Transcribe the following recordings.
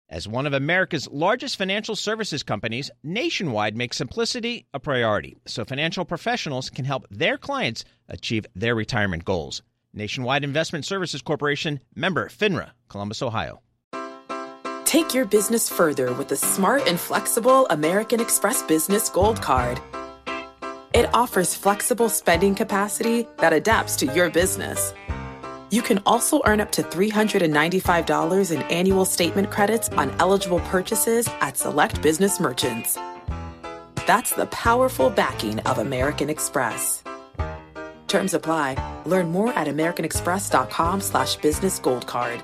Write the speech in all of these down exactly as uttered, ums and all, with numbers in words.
As one of America's largest financial services companies, Nationwide makes simplicity a priority so financial professionals can help their clients achieve their retirement goals. Nationwide Investment Services Corporation, member FINRA, Columbus, Ohio. Take your business further with the smart and flexible American Express Business Gold Card. It offers flexible spending capacity that adapts to your business. You can also earn up to three hundred ninety-five dollars in annual statement credits on eligible purchases at select business merchants. That's the powerful backing of American Express. Terms apply. Learn more at americanexpress.com slash business gold card.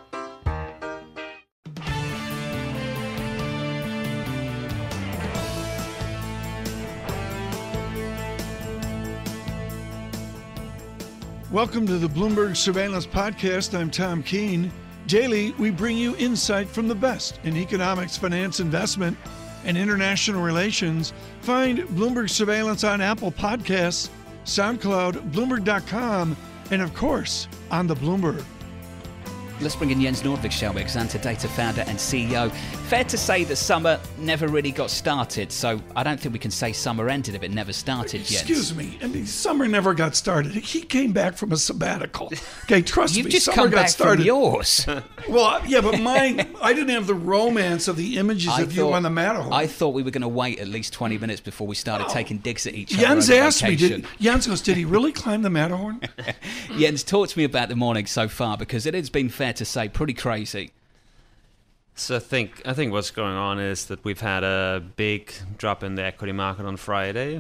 Welcome to the Bloomberg Surveillance Podcast. I'm Tom Keene. Daily, we bring you insight from the best in economics, finance, investment, and international relations. Find Bloomberg Surveillance on Apple Podcasts, SoundCloud, Bloomberg dot com, and of course, on the Bloomberg. Let's bring in Jens Nordvik, shall we? Xanta Data founder and C E O. Fair to say that summer never really got started, so I don't think we can say summer ended if it never started yet. Excuse me, and the summer never got started. He came back from a sabbatical. Okay, trust You've me, just summer come got back started. from yours. Well, yeah, but mine, I didn't have the romance of the images I of you thought- on the Matterhorn. I thought we were going to wait at least twenty minutes before we started Oh. taking digs at each other. Jens over asked me, vacation. did, Jens goes, did he really climb the Matterhorn? Jens, talk to me about the morning so far, because it has been, fair to say, pretty crazy. So I think I think what's going on is that we've had a big drop in the equity market on Friday,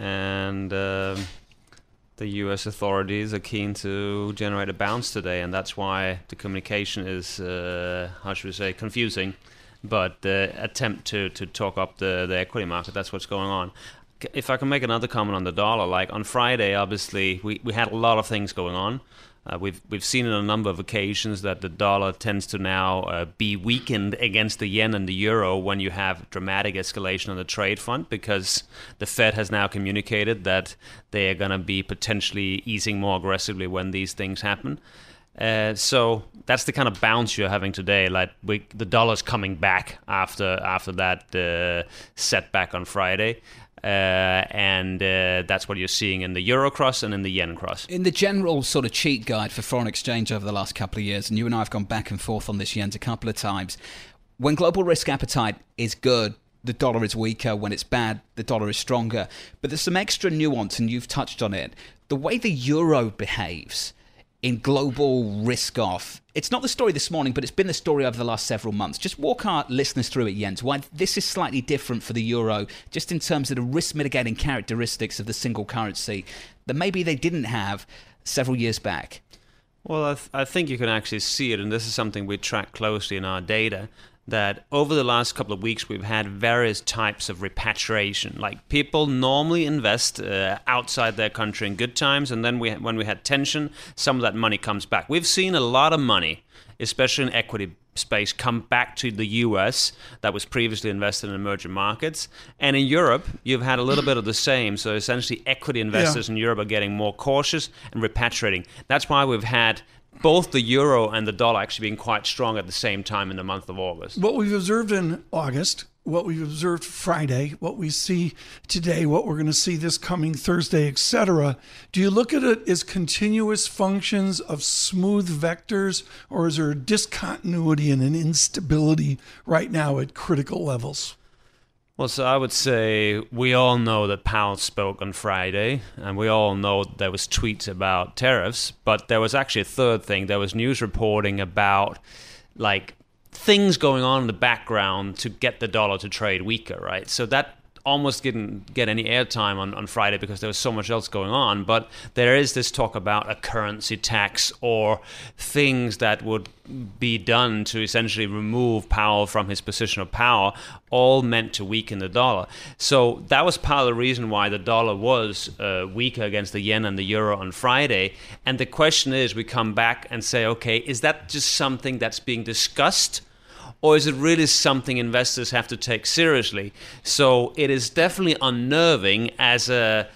and um, the U S authorities are keen to generate a bounce today, and that's why the communication is, uh, how should we say, confusing. But the attempt to, to talk up the, the equity market, that's what's going on. If I can make another comment on the dollar, like on Friday, obviously, we, we had a lot of things going on. Uh, we've we've seen on a number of occasions that the dollar tends to now uh, be weakened against the yen and the euro when you have dramatic escalation on the trade front, because the Fed has now communicated that they are going to be potentially easing more aggressively when these things happen. Uh, so that's the kind of bounce you're having today. Like we, the dollar's coming back after after that uh, setback on Friday. Uh, and uh, that's what you're seeing in the euro cross and in the yen cross. In the general sort of cheat guide for foreign exchange over the last couple of years, and you and I have gone back and forth on this, Jens, a couple of times, when global risk appetite is good, the dollar is weaker. When it's bad, the dollar is stronger. But there's some extra nuance, and you've touched on it. The way the euro behaves in global risk off, it's not the story this morning, but it's been the story over the last several months. Just walk our listeners through it, Jens, why this is slightly different for the euro, just in terms of the risk mitigating characteristics of the single currency that maybe they didn't have several years back. Well, I, th- I think you can actually see it, and this is something we track closely in our data, that over the last couple of weeks we've had various types of repatriation. Like people normally invest uh, outside their country in good times, and then we, when we had tension, some of that money comes back. We've seen a lot of money, especially in equity space, come back to the U S that was previously invested in emerging markets. And in Europe, you've had a little bit of the same. So essentially equity investors yeah. in Europe are getting more cautious and repatriating. That's why we've had both the euro and the dollar actually being quite strong at the same time in the month of August. What we've observed in August, what we've observed Friday, what we see today, what we're going to see this coming Thursday, et cetera, do you look at it as continuous functions of smooth vectors, or is there a discontinuity and an instability right now at critical levels? Well, so I would say we all know that Powell spoke on Friday, and we all know there was tweets about tariffs, but there was actually a third thing. There was news reporting about, like, things going on in the background to get the dollar to trade weaker, right? So that almost didn't get any airtime on, on Friday because there was so much else going on. But there is this talk about a currency tax or things that would be done to essentially remove Powell from his position of power, all meant to weaken the dollar. So that was part of the reason why the dollar was uh, weaker against the yen and the euro on Friday. And the question is, we come back and say, okay, is that just something that's being discussed? Or is it really something investors have to take seriously? So it is definitely unnerving as a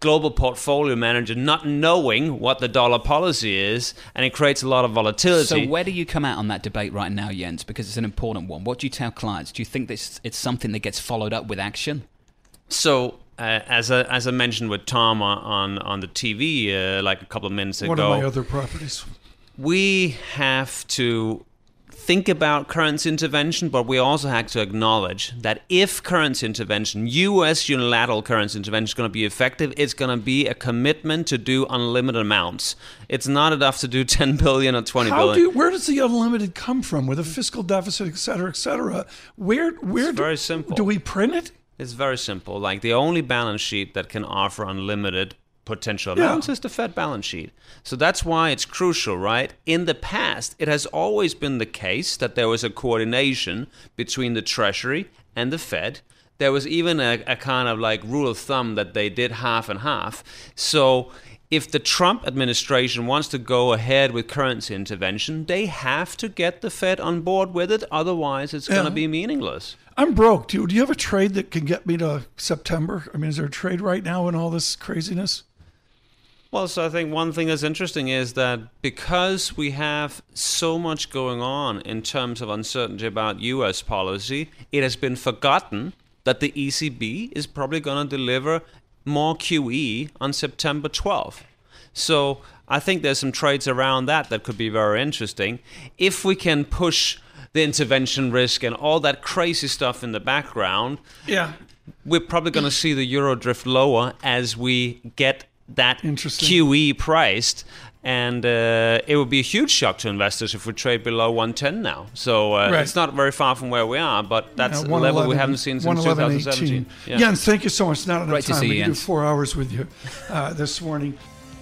global portfolio manager not knowing what the dollar policy is, and it creates a lot of volatility. So where do you come out on that debate right now, Jens? Because it's an important one. What do you tell clients? Do you think this it's something that gets followed up with action? So, uh, as I, as I mentioned with Tom on, on, on the T V uh, like a couple of minutes ago, one of my other properties, we have to think about currency intervention, but we also have to acknowledge that if currency intervention, U S unilateral currency intervention, is going to be effective, it's going to be a commitment to do unlimited amounts. It's not enough to do ten billion or twenty How billion. do you, where does the unlimited come from with a fiscal deficit, et cetera, et cetera? Where, where It's do, very simple. do we print it? It's very simple. Like the only balance sheet that can offer unlimited potential Yeah. amounts is the Fed balance sheet. So that's why it's crucial, right? In the past, it has always been the case that there was a coordination between the Treasury and the Fed. There was even a, a kind of like rule of thumb that they did half and half. So if the Trump administration wants to go ahead with currency intervention, they have to get the Fed on board with it. Otherwise, it's Yeah. going to be meaningless. I'm broke. Do you, do you have a trade that can get me to September? I mean, is there a trade right now in all this craziness? Well, so I think one thing that's interesting is that because we have so much going on in terms of uncertainty about U S policy, it has been forgotten that the E C B is probably going to deliver more Q E on September twelfth. So I think there's some trades around that that could be very interesting. If we can push the intervention risk and all that crazy stuff in the background, Yeah. we're probably going to see the euro drift lower as we get that Interesting. Q E priced, and uh, it would be a huge shock to investors if we trade below one ten now. So uh, Right. it's not very far from where we are, but that's Yeah, a level we one eleven haven't seen since one eleven twenty seventeen. eighteen. Jens, thank you so much. Not enough Great to time. see we you, can do Jens. four hours with you uh, this morning.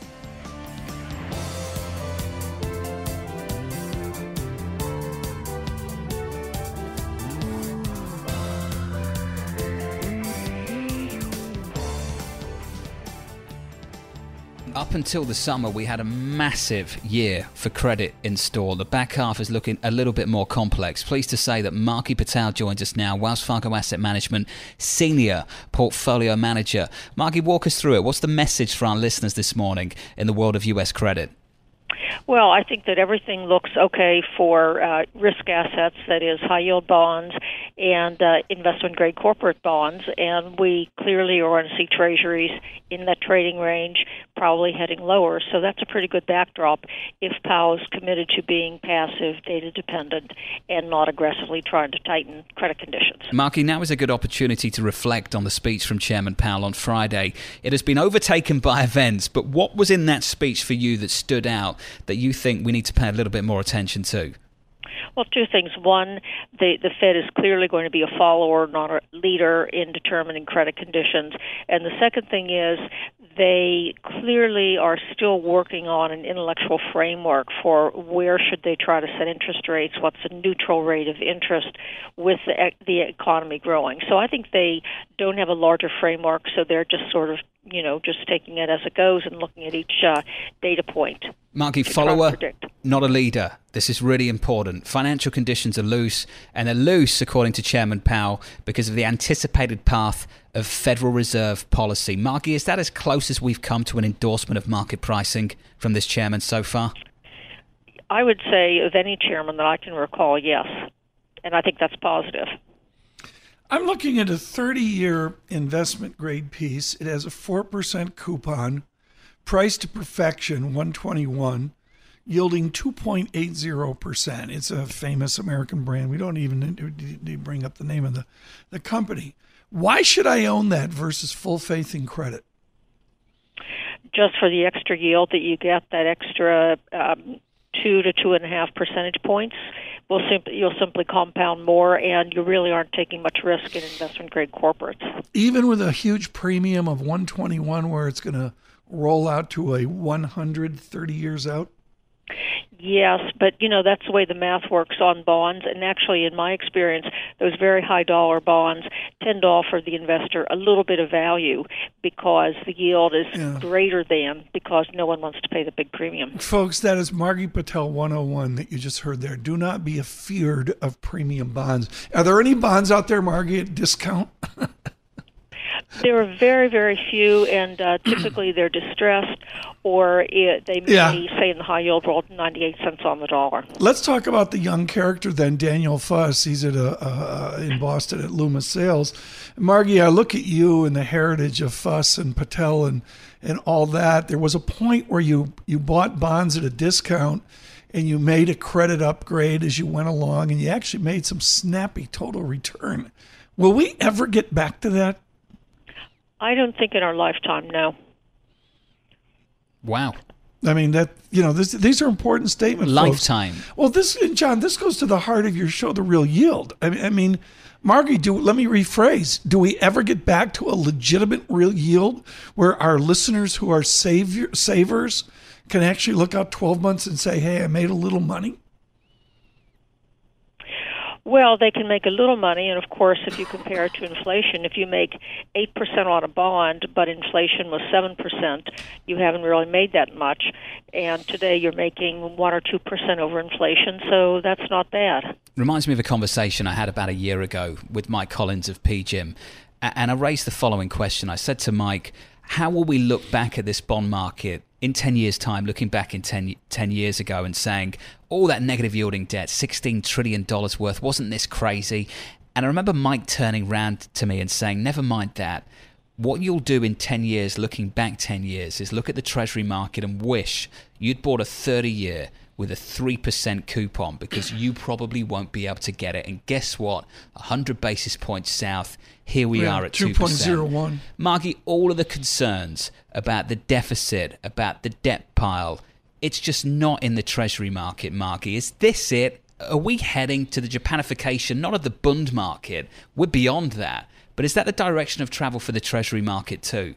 Up until the summer, we had a massive year for credit in store. The back half is looking a little bit more complex. Pleased to say that Marky Patel joins us now, Wells Fargo Asset Management Senior Portfolio Manager. Marky, walk us through it. What's the message for our listeners this morning in the world of U S credit? Well, I think that everything looks okay for uh, risk assets, that is high-yield bonds and uh, investment-grade corporate bonds, and we clearly are going to see treasuries in that trading range, probably heading lower. So that's a pretty good backdrop if Powell's committed to being passive, data-dependent, and not aggressively trying to tighten credit conditions. Marky, now is a good opportunity to reflect on the speech from Chairman Powell on Friday. It has been overtaken by events, but what was in that speech for you that stood out that you think we need to pay a little bit more attention to? Well, two things. One, the, the Fed is clearly going to be a follower, not a leader, in determining credit conditions. And the second thing is they clearly are still working on an intellectual framework for where should they try to set interest rates, what's a neutral rate of interest with the, the economy growing. So I think they don't have a larger framework, so they're just sort of, you know, just taking it as it goes and looking at each uh, data point. Marky, follower, not a leader. This is really important. Financial conditions are loose, and they're loose, according to Chairman Powell, because of the anticipated path of Federal Reserve policy. Marky, is that as close as we've come to an endorsement of market pricing from this chairman so far? I would say of any chairman that I can recall, yes. And I think that's positive. I'm looking at a thirty-year investment-grade piece. It has a four percent coupon, priced to perfection, one twenty-one, yielding two point eight zero percent. It's a famous American brand. We don't even need to bring up the name of the, the company. Why should I own that versus full faith in credit? Just for the extra yield that you get, that extra um, two to two and a half percentage points, will simply you'll simply compound more, and you really aren't taking much risk in investment-grade corporates. Even with a huge premium of one twenty-one, where it's going to roll out to a one hundred thirty years out? Yes, but, you know, that's the way the math works on bonds. And actually, in my experience, those very high-dollar bonds tend to offer the investor a little bit of value because the yield is Yeah. greater than, because no one wants to pay the big premium. Folks, that is Marky Patel one oh one that you just heard there. Do not be afeared of premium bonds. Are there any bonds out there, Marky, at discount? There are very, very few, and uh, typically they're distressed, or it, they may Yeah. say in the high yield world ninety-eight cents on the dollar. Let's talk about the young character then, Daniel Fuss. He's at a, uh, in Boston at Loomis Sales. Margie, I look at you and the heritage of Fuss and Patel and, and all that. There was a point where you, you bought bonds at a discount and you made a credit upgrade as you went along, and you actually made some snappy total return. Will we ever get back to that? I don't think in our lifetime, no. Wow. I mean, that, you know, this, these are important statements, folks. Lifetime. Well, this, John, this goes to the heart of your show, the real yield. I mean, I mean, Margie, do let me rephrase. Do we ever get back to a legitimate real yield where our listeners who are savior, savers can actually look out twelve months and say, hey, I made a little money? Well, they can make a little money, and of course, if you compare it to inflation, if you make eight percent on a bond, but inflation was seven percent, you haven't really made that much. And today you're making one or two percent over inflation, so that's not bad. Reminds me of a conversation I had about a year ago with Mike Collins of P G I M. And I raised the following question. I said to Mike, how will we look back at this bond market in ten years' time, looking back in ten, ten years ago and saying, all that negative yielding debt, sixteen trillion dollars worth, wasn't this crazy? And I remember Mike turning around to me and saying, never mind that. What you'll do in ten years, looking back ten years, is look at the Treasury market and wish you'd bought a thirty-year with a three percent coupon, because you probably won't be able to get it. And guess what? one hundred basis points south, here we Yeah, are at two percent. two point zero one. Margie, all of the concerns about the deficit, about the debt pile, it's just not in the Treasury market, Margie. Is this it? Are we heading to the Japanification, not of the bond market? We're beyond that. But is that the direction of travel for the Treasury market too?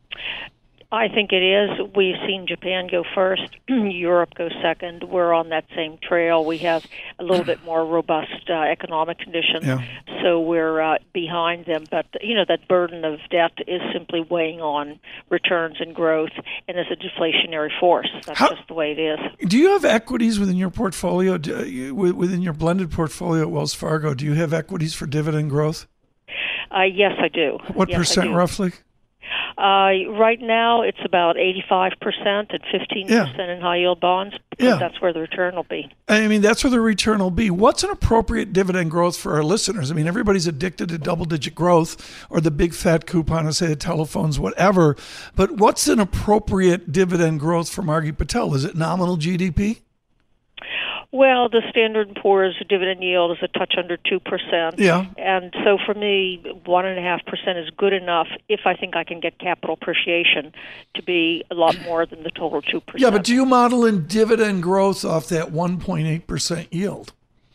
I think it is. We've seen Japan go first, Europe go second. We're on that same trail. We have a little bit more robust uh, economic conditions, Yeah. so we're uh, behind them. But, you know, that burden of debt is simply weighing on returns and growth, and is a deflationary force. That's How- just the way it is. Do you have equities within your portfolio, do you- within your blended portfolio at Wells Fargo? Do you have equities for dividend growth? Uh, yes, I do. What yes, I percent do. roughly? Uh, right now, it's about eighty-five percent and fifteen percent Yeah. in high-yield bonds, because Yeah. that's where the return will be. I mean, that's where the return will be. What's an appropriate dividend growth for our listeners? I mean, everybody's addicted to double-digit growth or the big fat coupon of, say, the telephones, whatever. But what's an appropriate dividend growth for Margie Patel? Is it nominal G D P? Well, the Standard and Poor's dividend yield is a touch under two percent. Yeah. And so for me, one point five percent is good enough if I think I can get capital appreciation to be a lot more than the total two percent. Yeah, but do you model in dividend growth off that one point eight percent yield?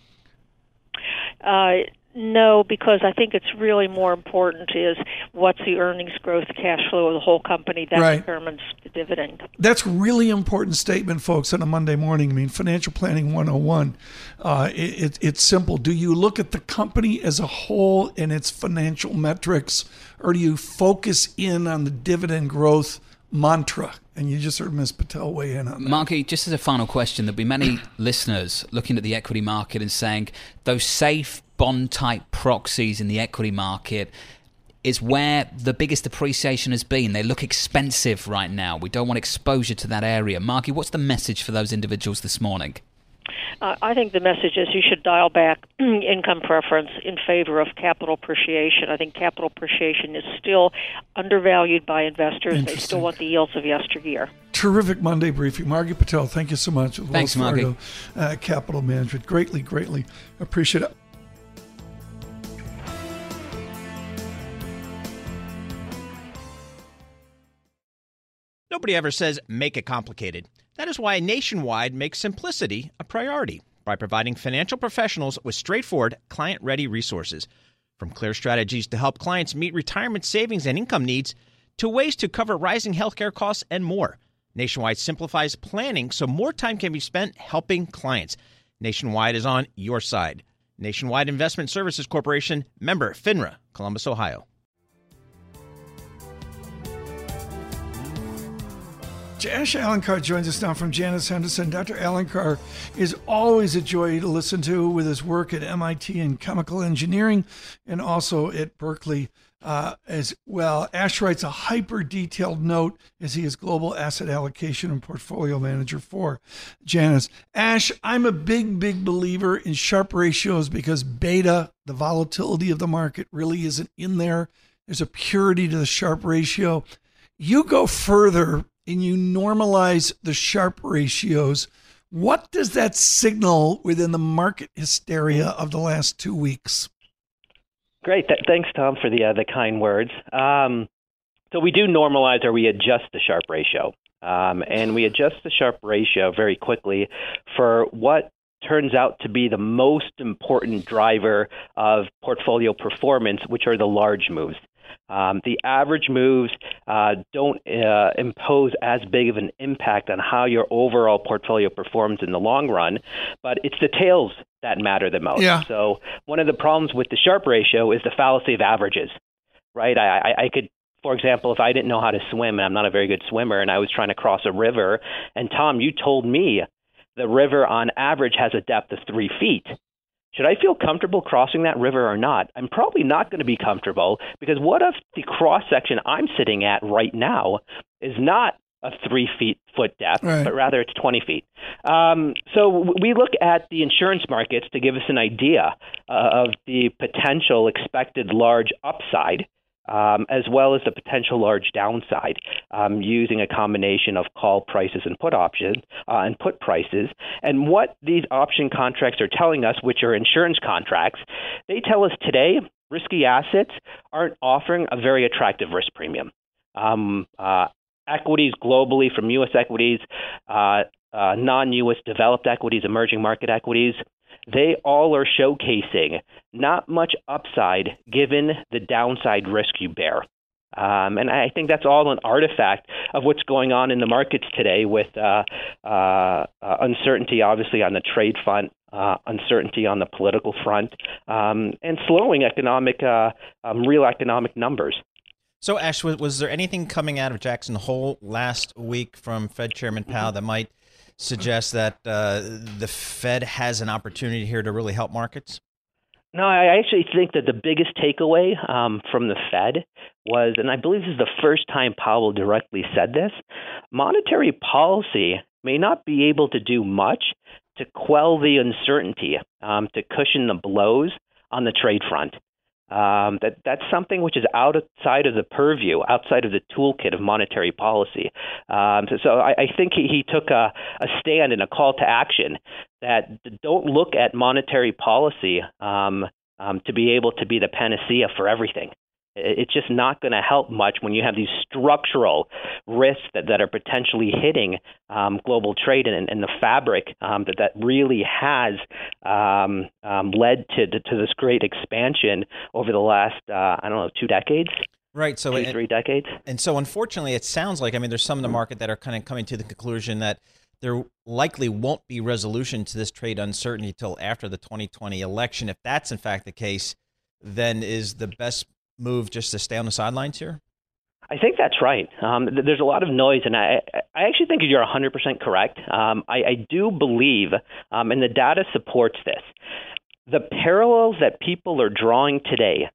Uh, no, because I think it's really more important is what's the earnings growth, cash flow of the whole company. That Right. determines the dividend. That's a really important statement, folks, on a Monday morning. I mean, Financial Planning one oh one, uh, it, it, it's simple. Do you look at the company as a whole and its financial metrics, or do you focus in on the dividend growth mantra? And you just heard Miz Patel weigh in on that. Margie, just as a final question, there'll be many listeners looking at the equity market and saying those safe bond-type proxies in the equity market is where the biggest appreciation has been. They look expensive right now. We don't want exposure to that area. Margie, what's the message for those individuals this morning? Uh, I think the message is you should dial back income preference in favor of capital appreciation. I think capital appreciation is still undervalued by investors. They still want the yields of yesteryear. Terrific Monday briefing. Margie Patel, thank you so much. With Thanks, Wells Margie. Fargo, uh, Capital Management. Greatly, greatly appreciate it. Nobody ever says make it complicated. That is why Nationwide makes simplicity a priority by providing financial professionals with straightforward, client-ready resources. From clear strategies to help clients meet retirement savings and income needs, to ways to cover rising healthcare costs and more. Nationwide simplifies planning so more time can be spent helping clients. Nationwide is on your side. Nationwide Investment Services Corporation, member FINRA, Columbus, Ohio. much. Ash Alencar joins us now from Janus Henderson. Doctor Alencar is always a joy to listen to with his work at M I T in chemical engineering and also at Berkeley uh, as well. Ash writes a hyper-detailed note as he is global asset allocation and portfolio manager for Janus. Ash, I'm a big, big believer in Sharpe ratios because beta, the volatility of the market, really isn't in there. There's a purity to the Sharpe ratio. You go further and you normalize the Sharpe ratios. What does that signal within the market hysteria of the last two weeks? Great. Th- thanks, Tom, for the uh, the kind words. Um, so we do normalize or we adjust the Sharpe ratio. Um, and we adjust the Sharpe ratio very quickly for what turns out to be the most important driver of portfolio performance, which are the large moves. Um, the average moves uh, don't uh, impose as big of an impact on how your overall portfolio performs in the long run, but it's the tails that matter the most. Yeah. So one of the problems with the Sharpe ratio is the fallacy of averages, right? I, I, I could, for example, if I didn't know how to swim, and I'm not a very good swimmer, and I was trying to cross a river, and Tom, you told me the river on average has a depth of three feet. Should I feel comfortable crossing that river or not? I'm probably not going to be comfortable because what if the cross section I'm sitting at right now is not a three feet foot depth, right, but rather it's twenty feet. Um, so we look at the insurance markets to give us an idea uh, of the potential expected large upside, Um, as well as the potential large downside, um, using a combination of call prices and put options uh, and put prices. And what these option contracts are telling us, which are insurance contracts, they tell us today risky assets aren't offering a very attractive risk premium. Um, uh, equities globally, from U S equities, uh, uh, non-U S developed equities, emerging market equities, they all are showcasing not much upside given the downside risk you bear. Um, and I think that's all an artifact of what's going on in the markets today with uh, uh, uh, uncertainty, obviously, on the trade front, uh, uncertainty on the political front, um, and slowing economic, uh, um, real economic numbers. So, Ash, was, was there anything coming out of Jackson Hole last week from Fed Chairman Powell that might suggest that uh, the Fed has an opportunity here to really help markets? No, I actually think that the biggest takeaway um, from the Fed was, and I believe this is the first time Powell directly said this, monetary policy may not be able to do much to quell the uncertainty, um, to cushion the blows on the trade front. Um, that that's something which is outside of the purview, outside of the toolkit of monetary policy. Um, so, so I, I think he, he took a, a stand and a call to action that don't look at monetary policy um, um, to be able to be the panacea for everything. It's just not going to help much when you have these structural risks that, that are potentially hitting um, global trade and, and the fabric um, that, that really has um, um, led to, to to this great expansion over the last, uh, I don't know, two decades? Right. So two, and, three decades. And so, unfortunately, it sounds like, I mean, there's some in the market that are kind of coming to the conclusion that there likely won't be resolution to this trade uncertainty till after the twenty twenty election. If that's, in fact, the case, then is the best move just to stay on the sidelines here? I think that's right. Um, th- there's a lot of noise, and I, I actually think you're one hundred percent correct. Um, I, I do believe, um, and the data supports this, the parallels that people are drawing today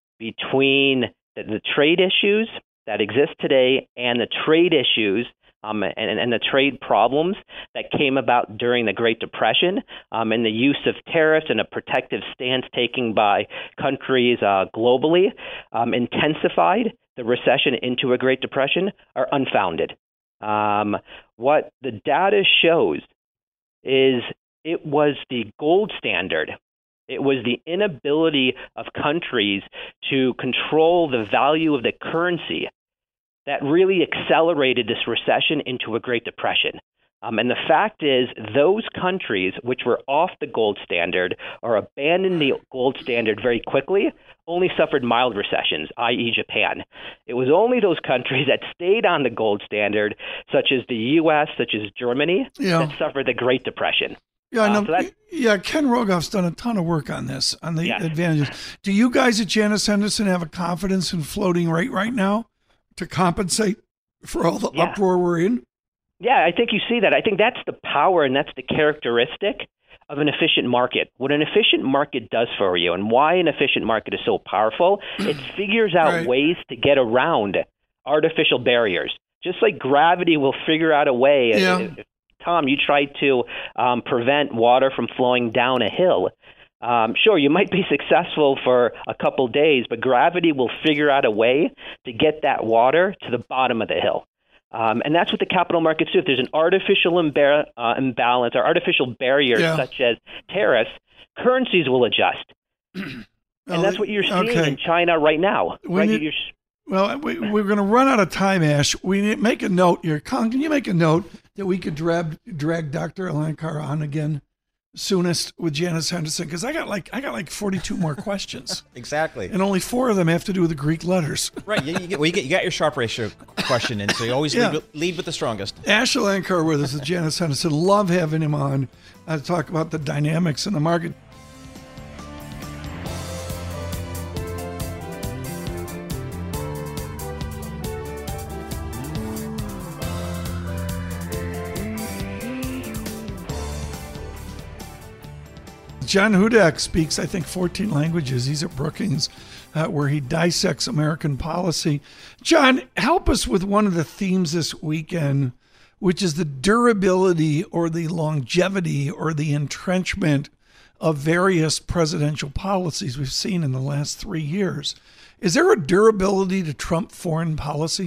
between the, the trade issues that exist today and the trade issues Um, and, and the trade problems that came about during the Great Depression um, and the use of tariffs and a protective stance taken by countries uh, globally um, intensified the recession into a Great Depression are unfounded. Um, what the data shows is it was the gold standard. It was the inability of countries to control the value of the currency that really accelerated this recession into a Great Depression. Um, and the fact is, those countries which were off the gold standard or abandoned the gold standard very quickly only suffered mild recessions, that is. Japan. It was only those countries that stayed on the gold standard, such as the U S, such as Germany, Yeah. that suffered the Great Depression. Yeah, I know. Uh, so that- yeah, Ken Rogoff's done a ton of work on this, on the Yes. advantages. Do you guys at Janus Henderson have a confidence in floating rate right now to compensate for all the Yeah. uproar we're in? Yeah, I think you see that. I think that's the power and that's the characteristic of an efficient market. What an efficient market does for you and why an efficient market is so powerful, it figures out Right. ways to get around artificial barriers. Just like gravity will figure out a way. Yeah. If, if, Tom, you try to um, prevent water from flowing down a hill. Um, sure, you might be successful for a couple days, but gravity will figure out a way to get that water to the bottom of the hill. Um, and that's what the capital markets do. If there's an artificial imba- uh, imbalance or artificial barriers Yeah. such as tariffs, currencies will adjust. And Well, that's what you're seeing okay. in China right now. We Right? need- You're, Well, we, we're going to run out of time, Ash. We need make a note here. Colin, can you make a note that we could drag drag Doctor Alankar on again soonest with Janice Henderson? Because I got like I got like forty-two more questions, Exactly. and only four of them have to do with the Greek letters. Right. You, you, get, well, you, get, you got your Sharpe ratio question in, so you always Yeah. lead, with, lead with the strongest. Ash Alankar with us with Janice Henderson. Love having him on uh, to talk about the dynamics in the market. John Hudak speaks, I think, fourteen languages. He's at Brookings, uh, where he dissects American policy. John, help us with one of the themes this weekend, which is the durability or the longevity or the entrenchment of various presidential policies we've seen in the last three years. Is there a durability to Trump foreign policy?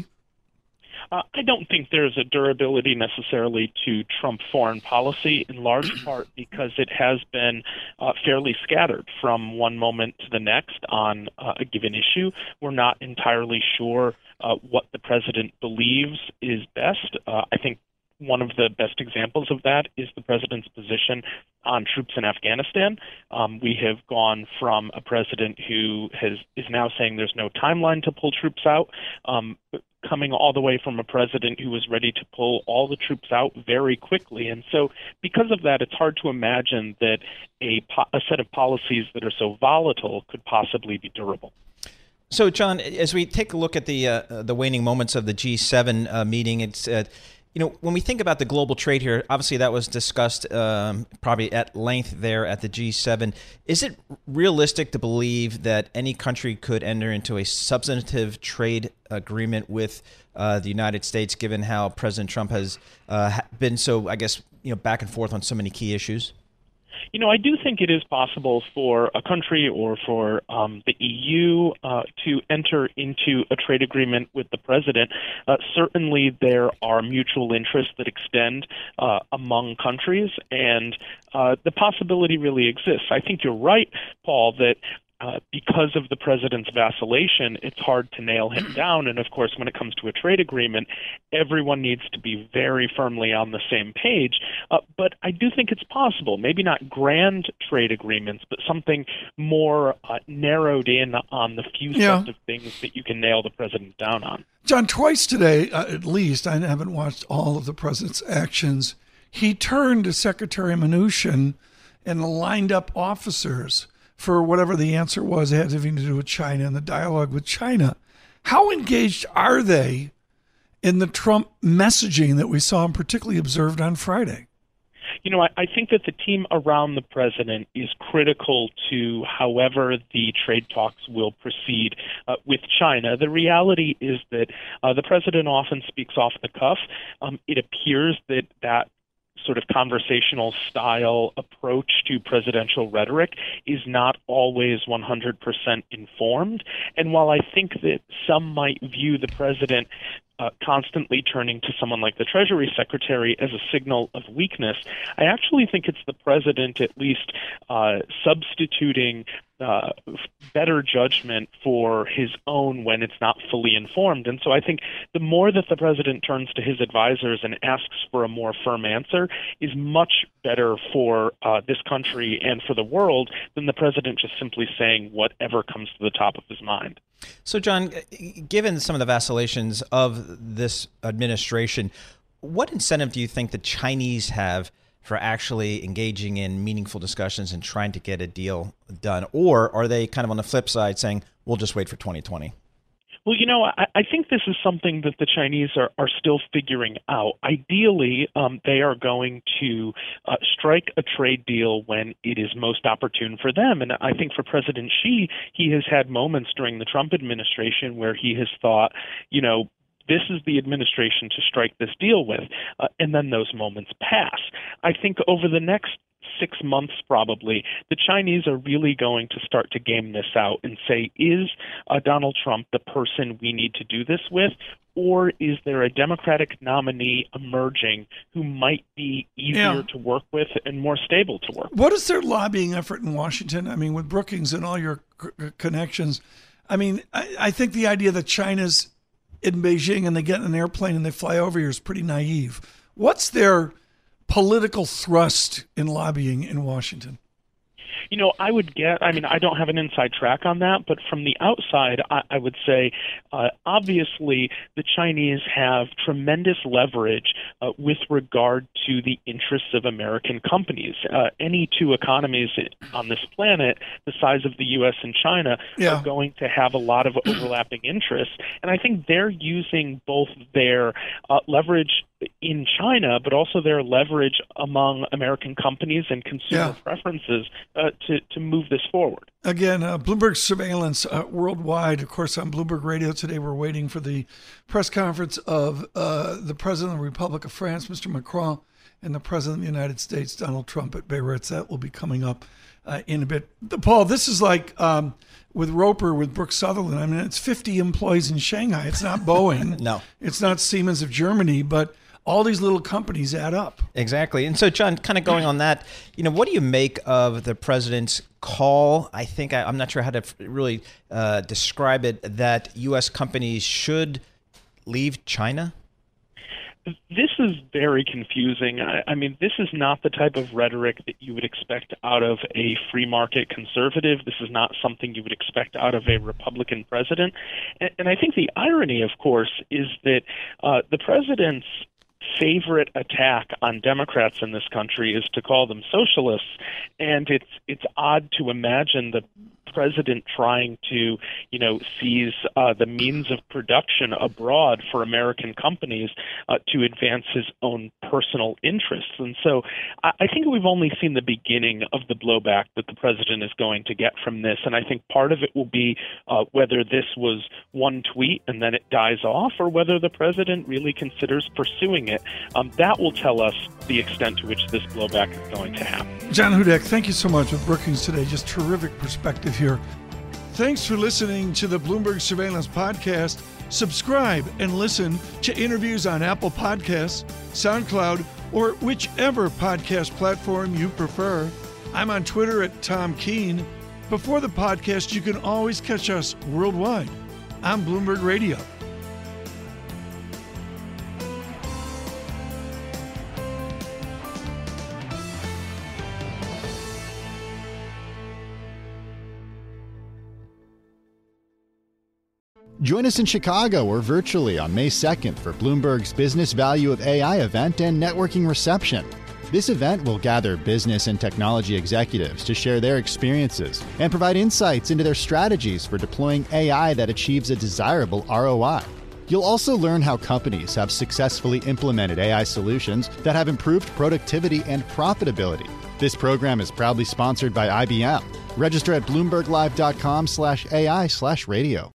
Uh, I don't think there's a durability necessarily to Trump foreign policy, in large part because it has been uh, fairly scattered from one moment to the next on uh, a given issue. We're not entirely sure uh, what the president believes is best. Uh, I think one of the best examples of that is the president's position on troops in Afghanistan. Um, we have gone from a president who has is now saying there's no timeline to pull troops out, um, coming all the way from a president who was ready to pull all the troops out very quickly. And so because of that, it's hard to imagine that a, po- a set of policies that are so volatile could possibly be durable. So, John, as we take a look at the uh, the waning moments of the G seven uh, meeting, it's uh, you know, when we think about the global trade here, obviously that was discussed um, probably at length there at the G seven. Is it realistic to believe that any country could enter into a substantive trade agreement with uh, the United States, given how President Trump has uh, been so, I guess, you know, back and forth on so many key issues? You know, I do think it is possible for a country or for um, the E U uh, to enter into a trade agreement with the president. Uh, certainly, there are mutual interests that extend uh, among countries, and uh, the possibility really exists. I think you're right, Paul, that Uh, because of the president's vacillation, it's hard to nail him down. And of course, when it comes to a trade agreement, everyone needs to be very firmly on the same page. Uh, but I do think it's possible, maybe not grand trade agreements, but something more uh, narrowed in on the few Yeah. sets of things that you can nail the president down on. John, twice today, uh, at least, I haven't watched all of the president's actions, he turned to Secretary Mnuchin and lined up officers for whatever the answer was having to do with China and the dialogue with China. How engaged are they in the Trump messaging that we saw and particularly observed on Friday? You know, I, I think that the team around the president is critical to however the trade talks will proceed uh, with China. The reality is that uh, the president often speaks off the cuff. Um, it appears that that sort of conversational style approach to presidential rhetoric is not always one hundred percent informed. And while I think that some might view the president uh, constantly turning to someone like the Treasury Secretary as a signal of weakness, I actually think it's the president at least uh, substituting uh, better judgment for his own when it's not fully informed. And so I think the more that the president turns to his advisors and asks for a more firm answer is much better for uh, this country and for the world than the president just simply saying whatever comes to the top of his mind. So, John, given some of the vacillations of this administration, what incentive do you think the Chinese have for actually engaging in meaningful discussions and trying to get a deal done? Or are they kind of on the flip side saying, we'll just wait for twenty twenty? Well, you know, I, I think this is something that the Chinese are, are still figuring out. Ideally, um, they are going to uh, strike a trade deal when it is most opportune for them. And I think for President Xi, he has had moments during the Trump administration where he has thought, you know, this is the administration to strike this deal with, uh, and then those moments pass. I think over the next six months probably, the Chinese are really going to start to game this out and say, is uh, Donald Trump the person we need to do this with, or is there a Democratic nominee emerging who might be easier yeah. to work with and more stable to work with? What is their lobbying effort in Washington? I mean, with Brookings and all your c- connections, I mean, I, I think the idea that China's in Beijing and they get in an airplane and they fly over here is pretty naive. What's their political thrust in lobbying in Washington? You know, I would get, I mean, I don't have an inside track on that, but from the outside, I, I would say, uh, obviously, the Chinese have tremendous leverage uh, with regard to the interests of American companies. Uh, any two economies on this planet, the size of the U S and China, yeah. are going to have a lot of overlapping interests. And I think they're using both their uh, leverage in China, but also their leverage among American companies and consumer yeah. preferences uh, to, to move this forward. Again, uh, Bloomberg surveillance uh, worldwide. Of course, on Bloomberg Radio today, we're waiting for the press conference of uh, the President of the Republic of France, Mister Macron, and the President of the United States, Donald Trump, at Biarritz. That will be coming up uh, in a bit. Paul, this is like um, with Roper, with Brooks Sutherland. I mean, it's fifty employees in Shanghai. It's not Boeing. No. It's not Siemens of Germany, but all these little companies add up. Exactly. And so, John, kind of going on that, you know, what do you make of the president's call? I think I, I'm not sure how to really uh, describe it, that U S companies should leave China? This is very confusing. I, I mean, this is not the type of rhetoric that you would expect out of a free market conservative. This is not something you would expect out of a Republican president. And, and I think the irony, of course, is that uh, the president's favorite attack on Democrats in this country is to call them socialists, and it's it's odd to imagine the president trying to, you know, seize uh, the means of production abroad for American companies uh, to advance his own personal interests. And so I, I think we've only seen the beginning of the blowback that the president is going to get from this. And I think part of it will be uh, whether this was one tweet and then it dies off, or whether the president really considers pursuing it. Um, that will tell us the extent to which this blowback is going to happen. John Hudak, thank you so much with Brookings today. Just terrific perspective here. Thanks for listening to the Bloomberg Surveillance Podcast. Subscribe and listen to interviews on Apple Podcasts, SoundCloud, or whichever podcast platform you prefer. I'm on Twitter at Tom Keene. Before the podcast, you can always catch us worldwide on Bloomberg Radio. Join us in Chicago or virtually on May second for Bloomberg's Business Value of A I event and networking reception. This event will gather business and technology executives to share their experiences and provide insights into their strategies for deploying A I that achieves a desirable R O I. You'll also learn how companies have successfully implemented A I solutions that have improved productivity and profitability. This program is proudly sponsored by I B M. Register at bloomberglive.com slash AI slash radio.